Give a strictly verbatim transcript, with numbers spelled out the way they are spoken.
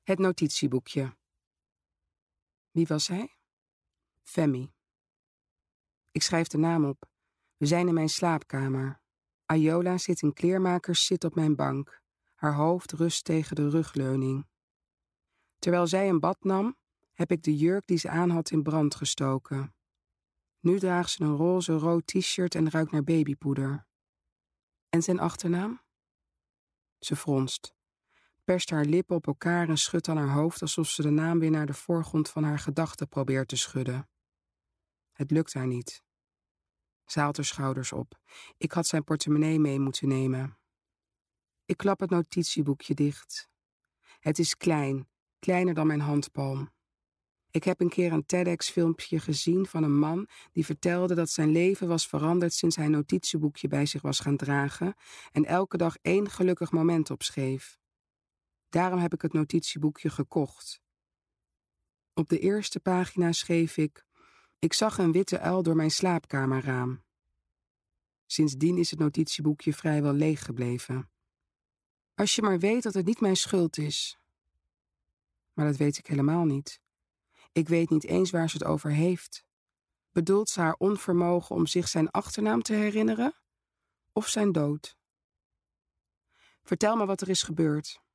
Het notitieboekje. Wie was hij? Femi. Ik schrijf de naam op. We zijn in mijn slaapkamer. Ayola zit in kleermakers zit op mijn bank. Haar hoofd rust tegen de rugleuning. Terwijl zij een bad nam, heb ik de jurk die ze aan had in brand gestoken. Nu draagt ze een roze-rood t-shirt en ruikt naar babypoeder. En zijn achternaam? Ze fronst, perst haar lippen op elkaar en schudt aan haar hoofd alsof ze de naam weer naar de voorgrond van haar gedachten probeert te schudden. Het lukt haar niet. Ze haalt haar schouders op. Ik had zijn portemonnee mee moeten nemen. Ik klap het notitieboekje dicht. Het is klein, kleiner dan mijn handpalm. Ik heb een keer een TEDx-filmpje gezien van een man die vertelde dat zijn leven was veranderd sinds hij een notitieboekje bij zich was gaan dragen en elke dag één gelukkig moment opschreef. Daarom heb ik het notitieboekje gekocht. Op de eerste pagina schreef ik: Ik zag een witte uil door mijn slaapkamerraam. Sindsdien is het notitieboekje vrijwel leeg gebleven. Als je maar weet dat het niet mijn schuld is. Maar dat weet ik helemaal niet. Ik weet niet eens waar ze het over heeft. Bedoelt ze haar onvermogen om zich zijn achternaam te herinneren? Of zijn dood? Vertel me wat er is gebeurd.